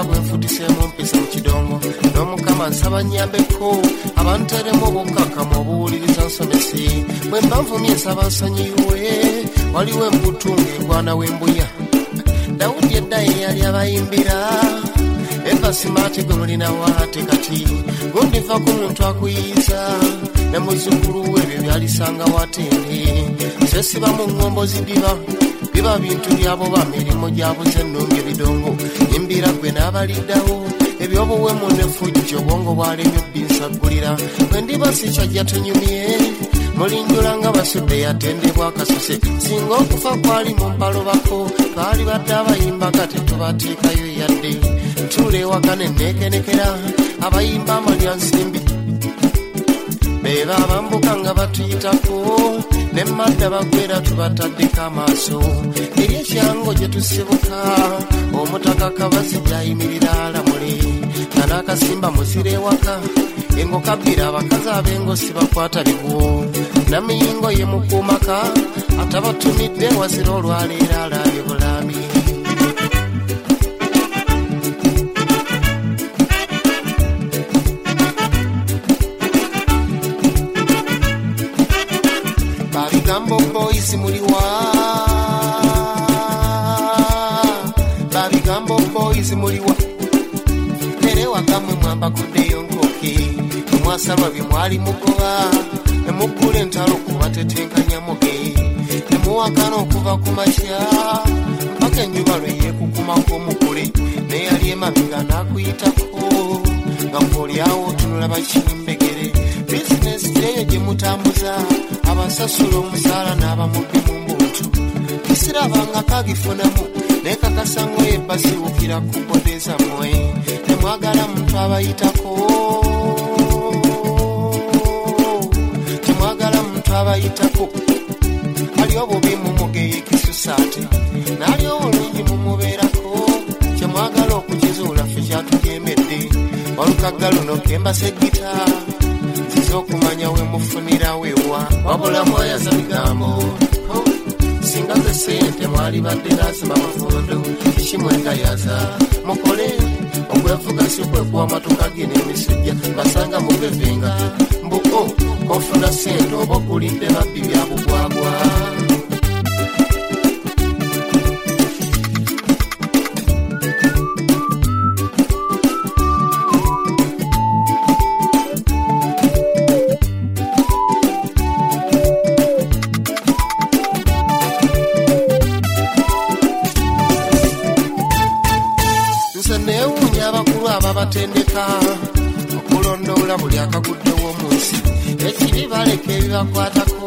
bwe nfutisemu mpisa mu kidongo n'omukama nsaba nnyambeko abantu teremu obukkakkamu obuwuliriza nsomesi bwe mba nvumye nsaba nsonyiwe waliwo embutunga engwana w'embuya Dawudi edda ye yali abayimbira Eva simati gwe mulina waate kati gundiva ku muntu akuyiza ne muzzukulu w'ebyo byalisanga watende sesiba mu ngombo zidiba biba bintu byabo ba mirimo gyabuze ennungi ebidongo yimbira gwe n'abaliddawo ebyobuwemu n'effujjo obwongo bwalemye binsagulira bwe ndiba sikyajja tunyumye mulinjula nga basudde yatendebwa akasuse singa okufa kwali mu mpalobako twali badde abayimba kate tubateekayo yadde ntula ewaka ne neekenekera abayimba amalyansimbi beba abambuka nga batuyitako nemmadda bagwera tubataddeko amaaso eri ekyango gye tusibuka omutaka kabazi gyayimirira alamule nga n'akasimba muzira ewaka engo kabbira abakazi ab'engo sibakwata bigwo namiyingo ye mukuumaka atabatumidde wazira olwaleero alaabye bulaami Babigambo boys muliwa Babigambo boys muliwa Nerewa kamwe mwamba kudeyo nkoke Mwasaba bimwali mugoba Nemugule ntalo kubatetenkanya muge Nemuwakana okuva ku masya mpaka enjuba lwe yeekukumako mukule neyali emabega n'akuyitako nga ng'olyawo tunula bakimbegere bizinesi teyo gye mutambuza abasasula omusaala n'abamubbi mu mbuutu kisirabanga kagifunamu nekakasango yebbasiwukira ku bode zammwe temwagala muntu abayitako temwagala muntu abayitako ali obubi mumugeyo ekisusaate n'ali obulungi mumubeerako kyemwagala okukizuula ffe kyatujemedde olukagga luno kembasa egita nziza okumanya we mufunira wewa wabula mwayaza bigambo singa ze ssente mwali badde lazima mafundo kikimwegayaza mukole okwefuga si kwekuwa matuka ge n'emisujja basanga mubevenga mbuko ofuna ssente oba okulidde babbi bya bugwagwa ababatendeka okulondoola buli akaguddewo mu nsi ekibi baleka ebibakwatako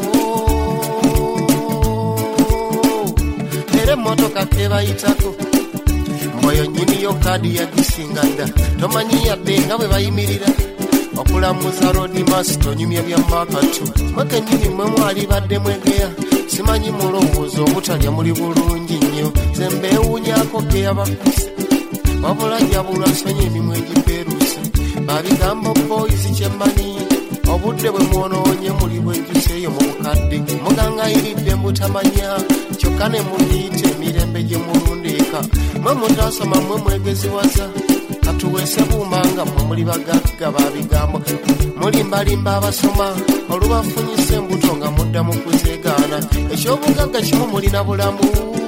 era emmotoka kebayitako mboyo nnyiniyo kaadi yagisinga dda tomanyi yadde nga bwe bayimirira okulamuza roadi masi tonyumya bya makatu mweke nnyini mwe mwali badde mwegeya simanyi mulowooza obutalya muli bulungi nnyo zembeewuunyako ge yabakusa wabula jabula nsonyi emimwe egipeeruuse babigambo boys kyemmanyi obudde bwe mwonoonye muli bwejjuseeyo mu bukadde mugangayiridde mbutamanya kyokka ne muyite emirembe gye mulundeeka mwe mutasoma mwe mwegeziwaza katuweese buumanga mwe muli bagagga babigambo mulimbalimba abasoma olubafunyisa embuto nga mudda mu kuzeegaana ekyobugagga kimu mulina bulamu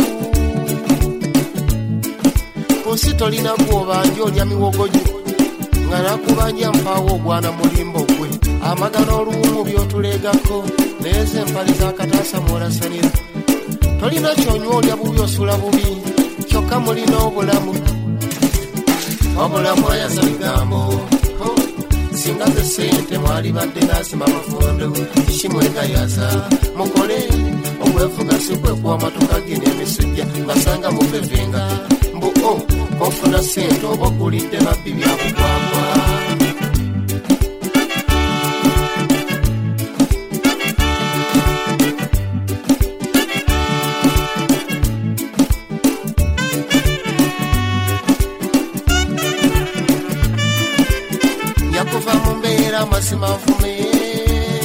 kunsi tolina gwobanja olya miwogojo nga nakubanja mpaawo ogwana mulimbo gwe amagana oluwumu byotuleegako neeza empali zakataasa mwolasanira tolina kyonywa olya bubi osula bubi kyokka mulina obulamu obulamu ayaza bigambo singa ze ssente mwali badde lazima mafundo kikimwegayaza mukole okwefuga si kwekuwa matuka ge n'emisujja basanga mubevenga ofuna ssente oba okulidde babbi bya bugwagwa njakuva mu mbeera mazima nvume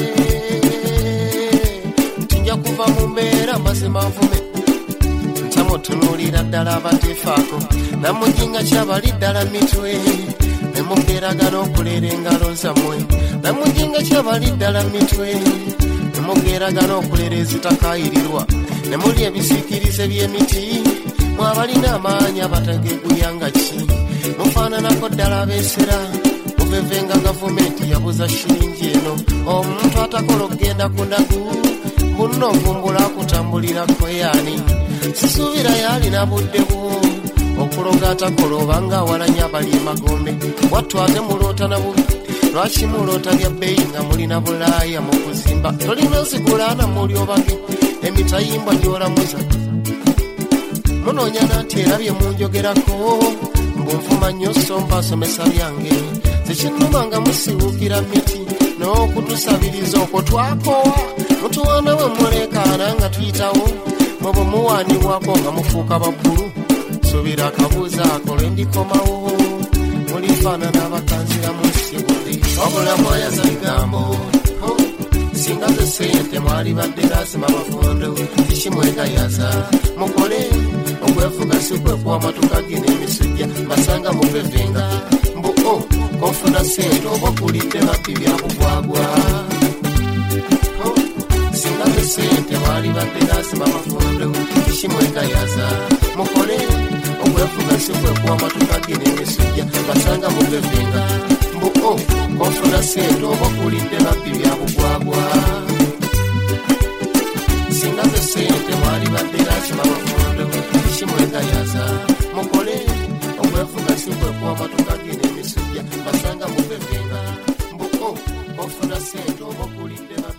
nti njakuva mu mbeera mazima nvume ntamu otunuulira ddala abateefaako namujinga kyabali ddala mitwe nemugeragana okulera engalo zammwe namujinga kyabali ddala mitwe nemugeragana okulera ezitakayirirwa nemuli ebisiikirize by'emiti mwabalina amaanyi abategeguyanga ki mufaananako ddala abeesera muvevenga gavumenti yabuza shiringi eno omuntu atakola okugenda ku ndagu bunno ovumbula akutambulirako yaani sisuubira yalina budde bwo okuloga atakola obanga awalanya abali emagombe wattu ate muloota na bubi lwaki muloota bya bbeeyi nga mulina bulaaya mu kuzimba tolina zigulaana muli obage emitayimbwa gy'olamuza munoonya nanti era bye munjogerako mbunvuma nnyo somba asomesa byange tekinnuma nga musiwukira miti n'okutusabiriza okwo twakoowa mutuwaana we mulekaana nga tuyitawo mwe bwe muwaanibwako nga mufuuka baggulu subira akabuuza ako lwe ndikomawo mulifaanana abakanzira mu nsibuli obulamu ayaza bigambo singa ze ssente mwali badde lazima bafondo kikimwegayaza mukole okwefuga si kwekuwa matuka gino emisujja basanga muvevenga mbu konfuna ssente oba okulidde babbi byakugwagwa singa ze ssente mwali badde lazima bafondo kikimwegayaza mukole okwefuga si kwekuwa matuka gino emisujja basanga muvevenga mbu konfuna ssente oba okulidde babbi byakugwagwa singa ze ssente mwali badde lazima bafondo kikimwegayaza mukole okwefuga si kwekuwa matuka gino emisujja basanga muvevenga mbu konfuna ssente oba okulidde